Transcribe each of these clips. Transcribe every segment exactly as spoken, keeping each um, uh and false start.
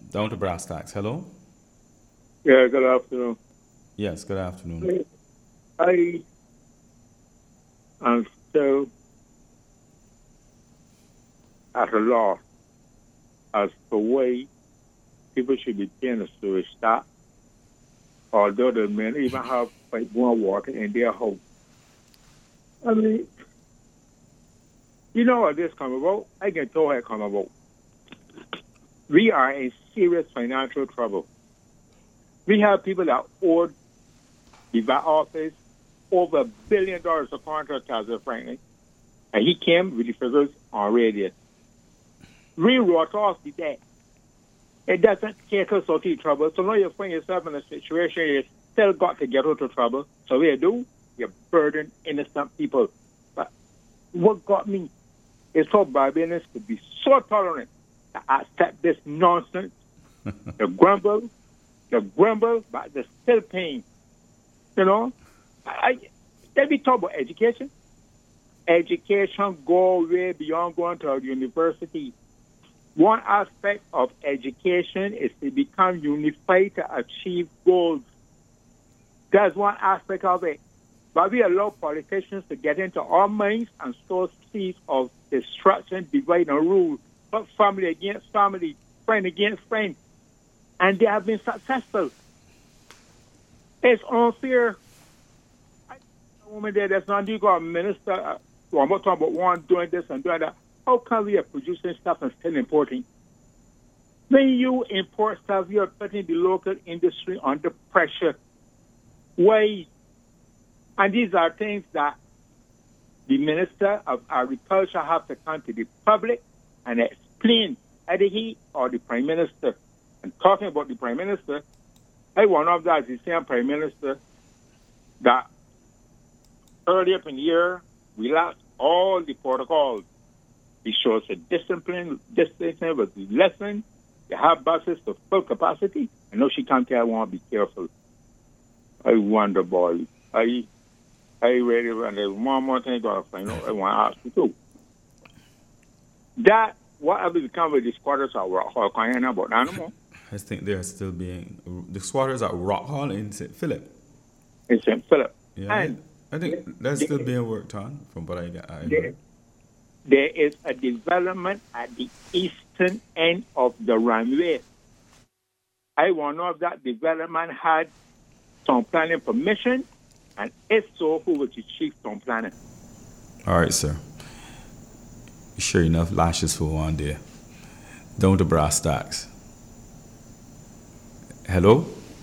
Down to brass tacks. Hello? Yeah, good afternoon. Yes, good afternoon. I am still at a loss as to why people should be paying a sewage tax, although the men even have like more water in their home. I mean, you know what this come about? I can tell how it come about. We are in serious financial trouble. We have people that owe the V A office over a billion dollars according to Tazza Franklin, and he came with the figures on radio. We wrote off the debt. It doesn't take us out of trouble. So now you find yourself in a situation you still got to get out of trouble. So what you do, you burden innocent people. But what got me is how Barbadians could be so tolerant to accept this nonsense. They grumble, they grumble, but they're still paying. You know, I, they be talking about education. Education go way beyond going to a university. One aspect of education is to become unified to achieve goals. That's one aspect of it. But we allow politicians to get into our minds and sow seeds of destruction, divide and rule, but family against family, friend against friend. And they have been successful. It's unfair. I a woman there that's not you got a minister, uh, well, I'm not talking about one doing this and doing that. How come we are producing stuff and still importing? When you import stuff, you are putting the local industry under pressure. Why? And these are things that the Minister of Agriculture have to come to the public and explain, either he or the Prime Minister. And talking about the Prime Minister, I one of that is the same Prime Minister that earlier in the year relaxed all the protocols. He shows a discipline, discipline with the lesson. They have buses to full capacity. I know she can't tell one, be careful. I wonder, boy. I I really, and there's one more thing I got to find out. I want to ask you, too. That, whatever become with the squatters at Rock Hall, can you know about that no more? I think they're still being. The squatters at Rock Hall in Saint Philip. In Saint Philip. Yeah, And I think that's still being worked on, from what I got. I there, there is a development at the eastern end of the runway. I want to know if that development had some planning permission, and if so, who was the chief on planning? All right, sir. Sure enough, lashes for one day. Down to brass tacks. Hello?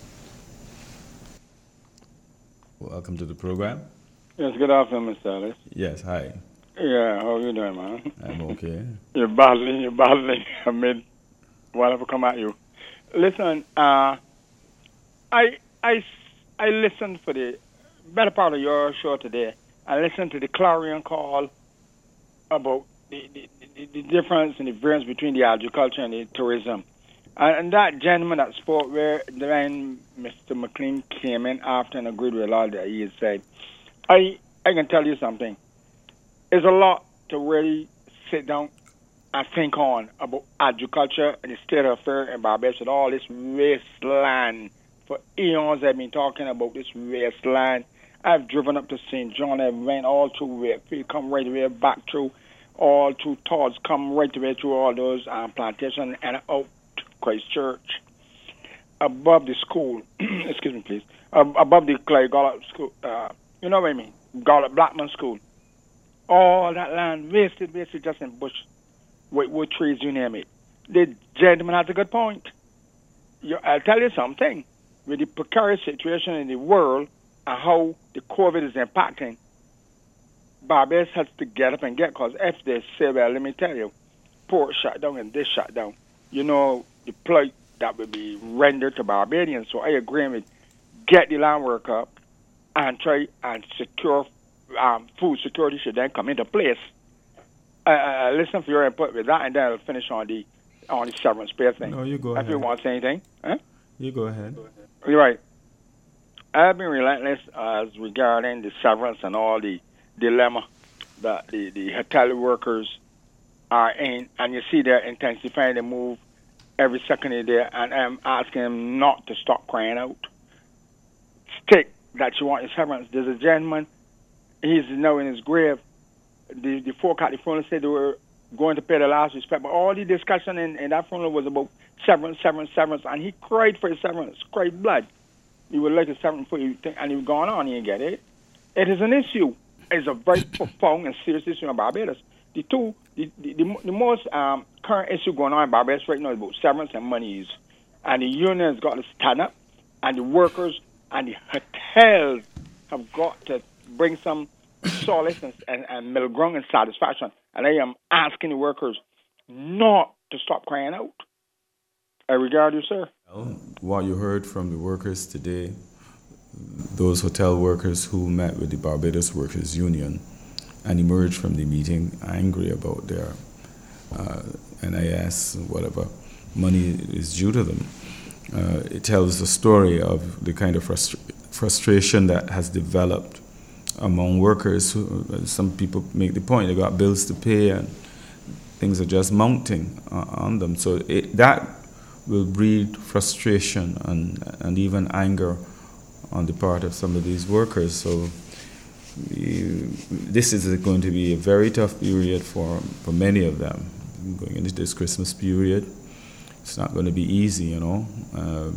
Welcome to the program. Yes, good afternoon, Mister Ellis. Yes, hi. Yeah, how you doing, man? I'm okay. You're battling, you're battling. I made whatever come at you. Listen, uh, I, I, I listened for the better part of your show today. I listened to the clarion call about the, the, the, the difference and the variance between the agriculture and the tourism. And, and that gentleman that spoke where then Mister McLean came in after and agreed with a lot that he had said, I, I can tell you something. There's a lot to really sit down and think on about agriculture and the state of affairs in Barbados with all this wasteland. For eons I've been talking about this wasteland. I've driven up to Saint John. I've went all through Wakefield, come right away back through all through Todd's, come right away through all those um, plantations and out to Christchurch. Above the school, excuse me, please, uh, above the Clay Gollop School, uh, you know what I mean, Gollop Blackman School. All that land wasted, wasted just in bush, with, with trees, you name it. The gentleman has a good point. You, I'll tell you something. With the precarious situation in the world and how the COVID is impacting, Barbados has to get up and get, because if they say, well, let me tell you, port shut down and this shut down, you know, the plight that would be rendered to Barbadians. So I agree with get the land work up and try and secure um, food security should then come into place. Uh, uh, listen for your input with that, and then I'll finish on the on the severance pay thing. No, you go if ahead. If you want to say anything. Huh? You go ahead. You're right. I've been relentless as regarding the severance and all the dilemma that the, the hotel workers are in, and you see they're intensifying the move every second of the day, and I'm asking him not to stop crying out. Stick that you want his severance. There's a gentleman, he's now in his grave. The, the folk at the funeral said they were going to pay the last respect, but all the discussion in, in that funeral was about severance, severance, severance, and he cried for his severance, cried blood. He would like a severance for you, and he was going on, he didn't get it. It is an issue. It's a very profound and serious issue in Barbados. The two, the, the, the, the most um, current issue going on in Barbados right now is about severance and monies. And the union has got to stand up, and the workers and the hotels have got to bring some solace and, and, and middle ground and satisfaction. And I am asking the workers not to stop crying out. I regard you, sir. Well, what you heard from the workers today, those hotel workers who met with the Barbados Workers Union and emerged from the meeting angry about their uh, N I S, whatever money is due to them. Uh, it tells the story of the kind of frustra- frustration that has developed among workers. Who, some people make the point they got bills to pay and things are just mounting uh, on them. So it, that will breed frustration and, and even anger on the part of some of these workers. So you, this is going to be a very tough period for, for many of them. Going into this Christmas period, it's not going to be easy, you know. Uh,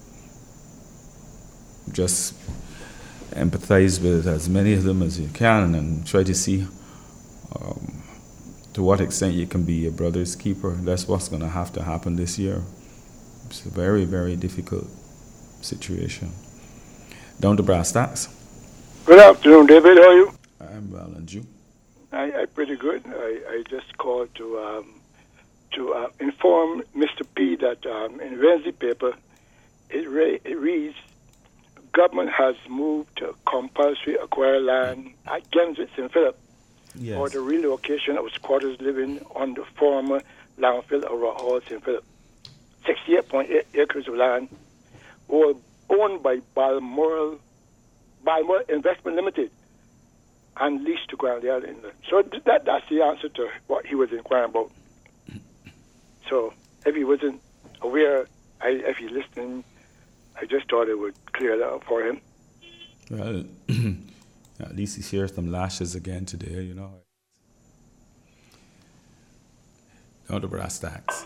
just empathize with as many of them as you can and try to see um, to what extent you can be your brother's keeper. That's what's going to have to happen this year. It's a very, very difficult situation. Down to brass tacks. Good afternoon, David. How are you? I'm well, and you? I, I'm pretty good. I, I just called to um, to uh, inform Mister P that um, in Wednesday paper, it, re- it reads, government has moved to compulsory acquire land at Genswick, Saint Philip, Yes. for the relocation of squatters living on the former landfill of Rock Hall, Saint Philip. sixty-eight point eight acres of land were owned by Balmoral, Balmoral Investment Limited and leased to Grand Island. So that, that's the answer to what he was inquiring about. So if he wasn't aware, I, if he's listening, I just thought it would clear that up for him. Well, at least he's here some lashes again today, you know. Down to brass tacks.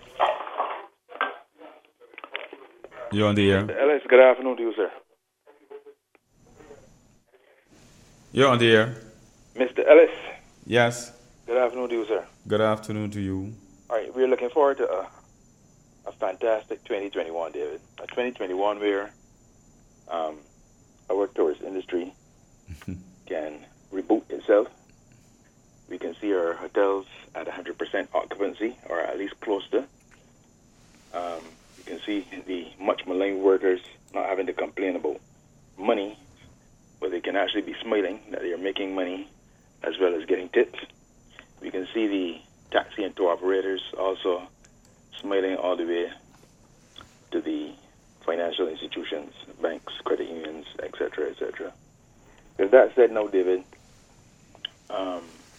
You're on the air. Ellis, good afternoon to you, sir. You're on the air. Mister Ellis, Yes. good afternoon to you, sir. Good afternoon to you. All right, we're looking forward to a, a fantastic twenty twenty-one, David. A twenty twenty-one where um, our tourist industry can reboot itself. We can see our hotels at one hundred percent occupancy, or at least close to. Um, you can see the much maligned workers not having to complain about money, but they can actually be smiling that they are making money as well as getting tips. We can see the taxi and tour operators also smiling all the way to the financial institutions, banks, credit unions, et cetera, et cetera. With that said now, David, um,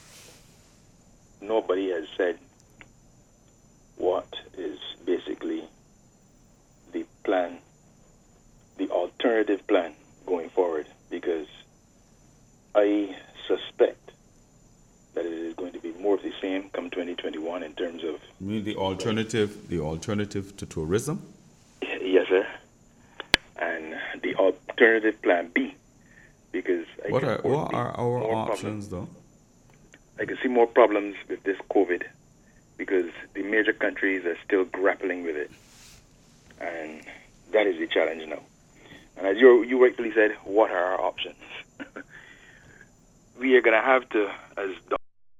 nobody has said what is basically the plan, the alternative plan going forward, because I suspect that it is going to be more of the same come twenty twenty-one in terms of... You mean the alternative, the alternative to tourism? Yes, sir. And the alternative plan B, because I What can are, what foresee are our more options, problems. though? I can see more problems with this COVID because the major countries are still grappling with it. And that is the challenge now. And as you, you rightfully said, what are our options? We are going to have to, as Doctor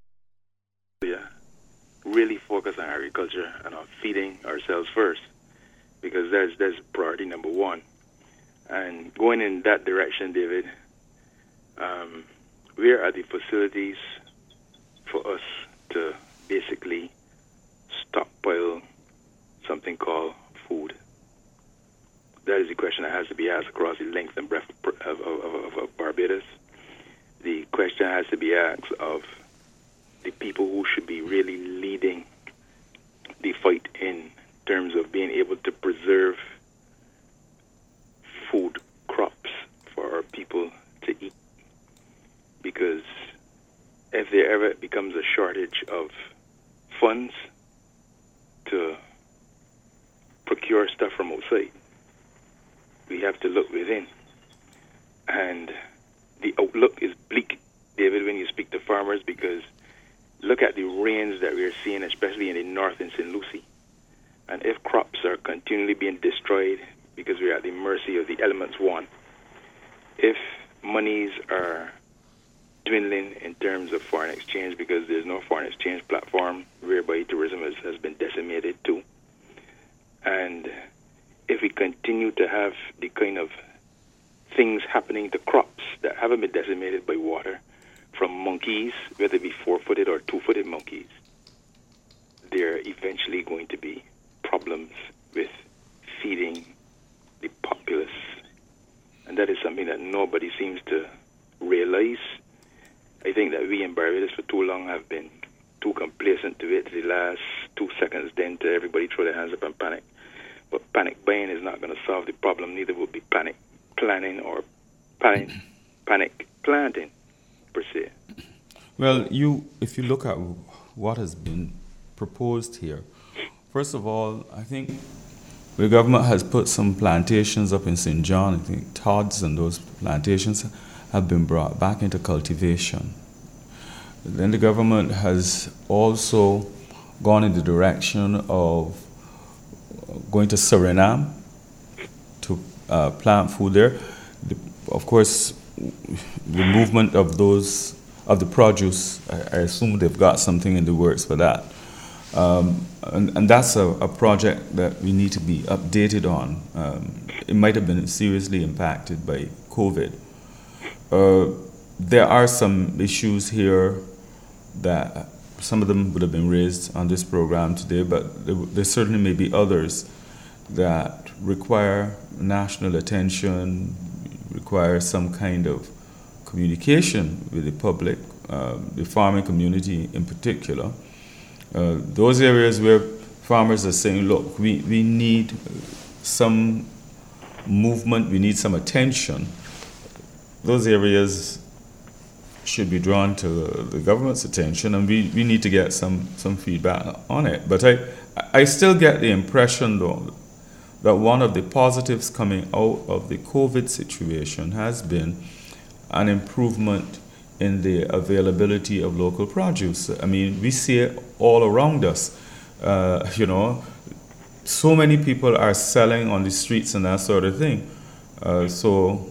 really focus on agriculture and on feeding ourselves first, because that's, that's priority number one. And going in that direction, David, um, where are the facilities for us to basically stockpile something called food? That is the question that has to be asked across the length and breadth of, of, of, of Barbados. The question has to be asked of the people who should be really leading the fight in terms of being able to preserve food crops for our people to eat. Because if there ever becomes a shortage of funds to procure stuff from outside, we have to look within. And the outlook is bleak, David, when you speak to farmers, because look at the rains that we're seeing, especially in the north in Saint Lucie. And if crops are continually being destroyed because we're at the mercy of the elements, one, if monies are dwindling in terms of foreign exchange because there's no foreign exchange platform, whereby tourism has, has been decimated too. And if we continue to have the kind of things happening to crops that haven't been decimated by water from monkeys, whether it be four-footed or two-footed monkeys, there are eventually going to be problems with feeding the populace. And that is something that nobody seems to realize. I think that we in Barbados for too long have been too complacent to it. The last two seconds then to everybody throw their hands up and panic. But panic buying is not going to solve the problem. Neither will be panic planning or panic, panic planting per se. Well, you, if you look at what has been proposed here, first of all, I think the government has put some plantations up in Saint John. I think Todd's and those plantations have been brought back into cultivation. Then the government has also gone in the direction of going to Suriname to uh, plant food there. The, of course, the movement of those, of the produce, I, I assume they've got something in the works for that. Um, and, and that's a, a project that we need to be updated on. Um, it might have been seriously impacted by COVID. Uh, there are some issues here that some of them would have been raised on this program today, but there, there certainly may be others that require national attention, require some kind of communication with the public, uh, the farming community in particular. Uh, those areas where farmers are saying, look, we, we need some movement, we need some attention, those areas should be drawn to the government's attention, and we, we need to get some, some feedback on it. But I, I still get the impression, though, that one of the positives coming out of the COVID situation has been an improvement in the availability of local produce. I mean, we see it all around us. Uh, you know, so many people are selling on the streets and that sort of thing. Uh, so,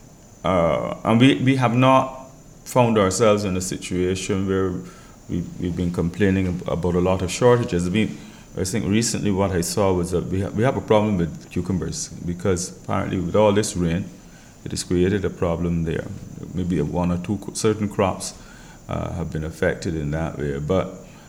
uh, and we, we have not found ourselves in a situation where we, we've been complaining about a lot of shortages. I mean, I think recently what I saw was that we, ha- we have a problem with cucumbers because apparently with all this rain, it has created a problem there. Maybe one or two certain crops uh, have been affected in that way. But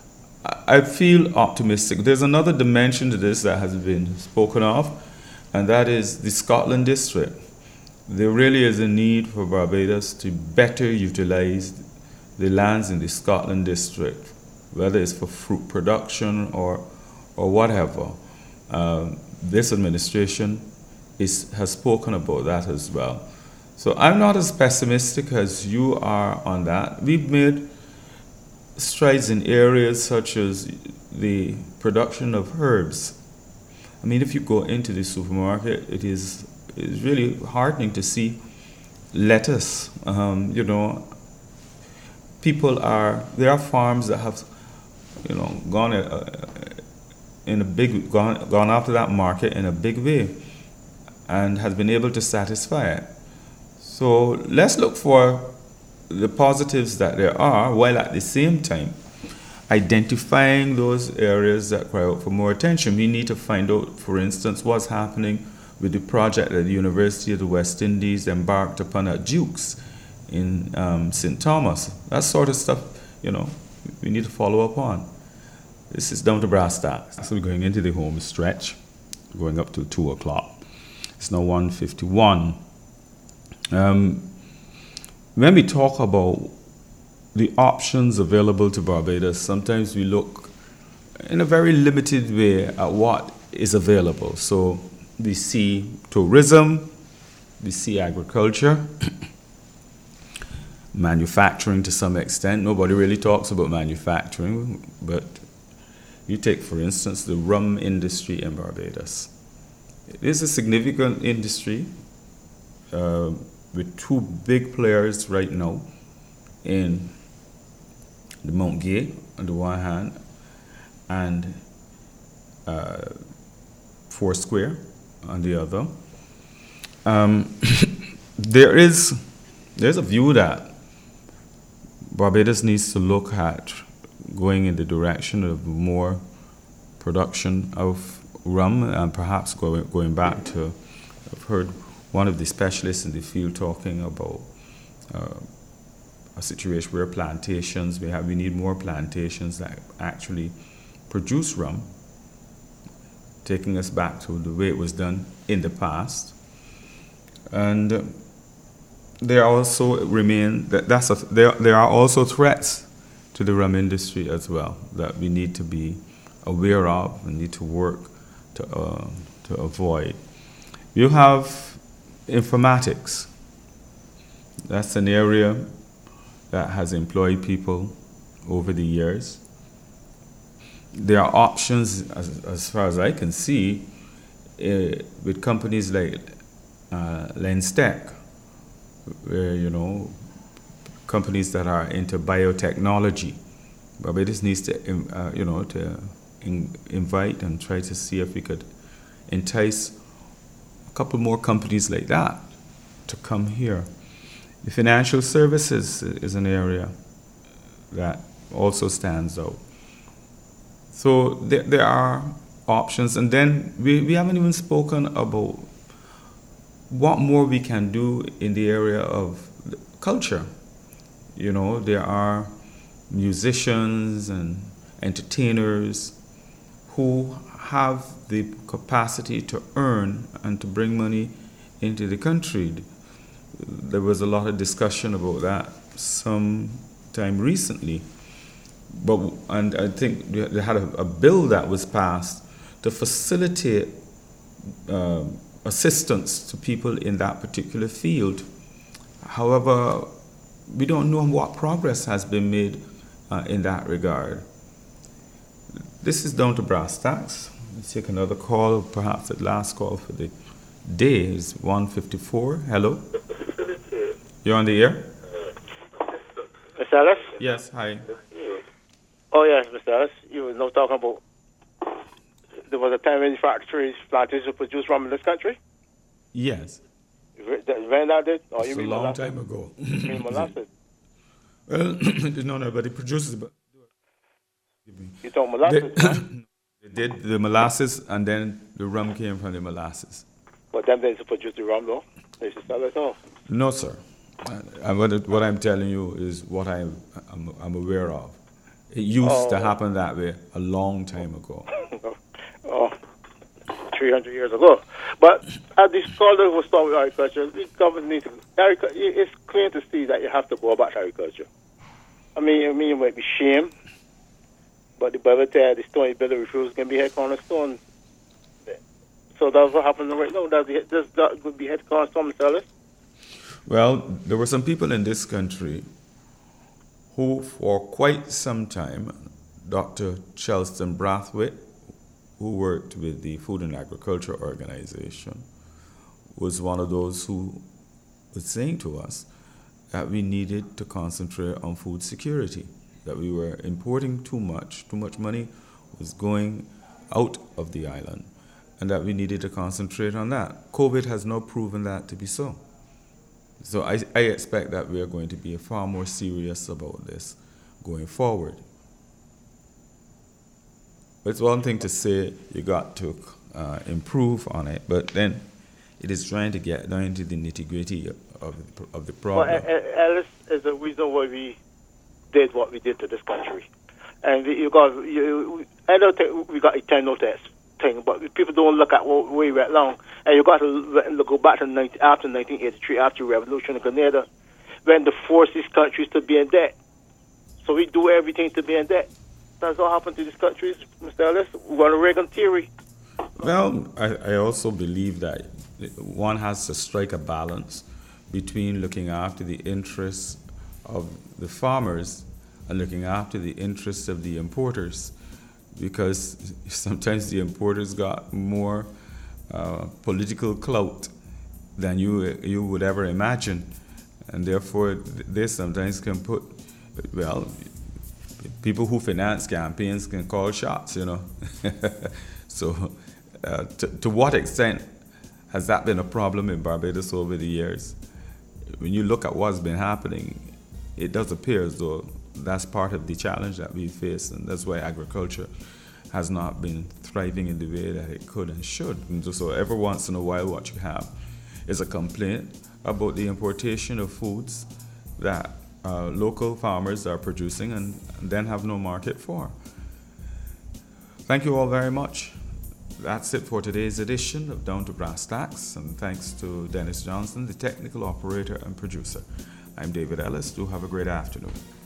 I feel optimistic. There's another dimension to this that has been spoken of, and that is the Scotland district. There really is a need for Barbados to better utilize the lands in the Scotland district, whether it's for fruit production or or whatever. Um, this administration is, has spoken about that as well. So I'm not as pessimistic as you are on that. We've made strides in areas such as the production of herbs. I mean, if you go into the supermarket, it is it's really heartening to see lettuce. Um, you know, people are, there are farms that have, you know, gone uh, in a big, gone, gone after that market in a big way and has been able to satisfy it. So let's look for the positives that there are, while at the same time identifying those areas that cry out for more attention. We need to find out, for instance, what's happening with the project that the University of the West Indies embarked upon at Duke's in um, Saint Thomas. That sort of stuff, you know, we need to follow up on. This is down to brass tacks. So we're going into the home stretch, going up to two o'clock. It's now one fifty-one. Um, when we talk about the options available to Barbados, sometimes we look in a very limited way at what is available. So we see tourism, we see agriculture, manufacturing to some extent. Nobody really talks about manufacturing, but you take, for instance, the rum industry in Barbados. It is a significant industry uh, with two big players right now in the Mount Gay on the one hand and uh, Foursquare on the other. Um, there is there's a view that Barbados needs to look at going in the direction of more production of rum and perhaps going, going back to, I've heard one of the specialists in the field talking about uh, a situation where plantations, we have, we need more plantations that actually produce rum, taking us back to the way it was done in the past. And uh, there also remain that that's a, there there are also threats to the rum industry as well that we need to be aware of and need to work to uh, to avoid. You have informatics. That's an area that has employed people over the years. There are options, as, as far as I can see, uh, with companies like uh, Lenstech, where, you know, companies that are into biotechnology. Barbados needs to, uh, you know, to in, invite and try to see if we could entice a couple more companies like that to come here. The financial services is an area that also stands out. So there, there are options, and then we, we haven't even spoken about what more we can do in the area of culture. You know, there are musicians and entertainers who have the capacity to earn and to bring money into the country. There was a lot of discussion about that some time recently. But and I think they had a, a bill that was passed to facilitate uh, assistance to people in that particular field. However, we don't know what progress has been made uh, in that regard. This is down to brass tacks. Let's take another call, perhaps the last call for the day is one fifty-four. Hello? You're on the air? Mister Ellis? Yes, hi. Oh, yes, Mister Ellis. You were now talking about there was a time when factories, plantations produced rum in this country? Yes. When that did? Or It's you a mean long molasses? time ago. You mean molasses? Well, no, nobody produces, but You talking molasses? they, huh? they did the molasses, and then the rum came from the molasses. But them they produce the rum, though. They should sell it off. No, sir. Uh, what, it- what I'm telling you is what I'm, I'm, I'm aware of. It used Oh. to happen that way a long time ago. Oh, three hundred years ago. But at this call that was started with agriculture, the government needs to, agric- it's clear to see that you have to go back to agriculture. I mean, I mean, it might be shame, but the Bible said the stone you build a refuse can be head cornerstone. So that's what happens right now. Does the, does that could be head cornerstone, Mister Ellis? Well, there were some people in this country who, for quite some time, Doctor Chelston Brathwaite, who worked with the Food and Agriculture Organization, was one of those who was saying to us that we needed to concentrate on food security, that we were importing too much, too much money was going out of the island, and that we needed to concentrate on that. COVID has now proven that to be so. So I, I expect that we are going to be far more serious about this going forward. It's one thing to say you got to uh, improve on it, but then it is trying to get down into the nitty-gritty of, of the problem. Well, Ellis is the reason why we did what we did to this country. And you got, you, I don't think we got a ten notice thing, but people don't look at what we went long. And you got to go back to nineteen, after nineteen eighty-three, after the revolution in Grenada, when the forced these countries to be in debt. So we do everything to be in debt. That's what happened to these countries, Mister Ellis. We want a Reagan theory. Well, I, I also believe that one has to strike a balance between looking after the interests of the farmers and looking after the interests of the importers, because sometimes the importers got more uh, political clout than you you would ever imagine, and therefore they sometimes can put, well, people who finance campaigns can call shots, you know. So uh, to, to what extent has that been a problem in Barbados over the years? When you look at what's been happening, it does appear as though that's part of the challenge that we face, and that's why agriculture has not been thriving in the way that it could and should. And so every once in a while what you have is a complaint about the importation of foods that uh, local farmers are producing and, and then have no market for. Thank you all very much. That's it for today's edition of Down to Brass Tacks, and thanks to Dennis Johnson, the technical operator and producer. I'm David Ellis. Do have a great afternoon.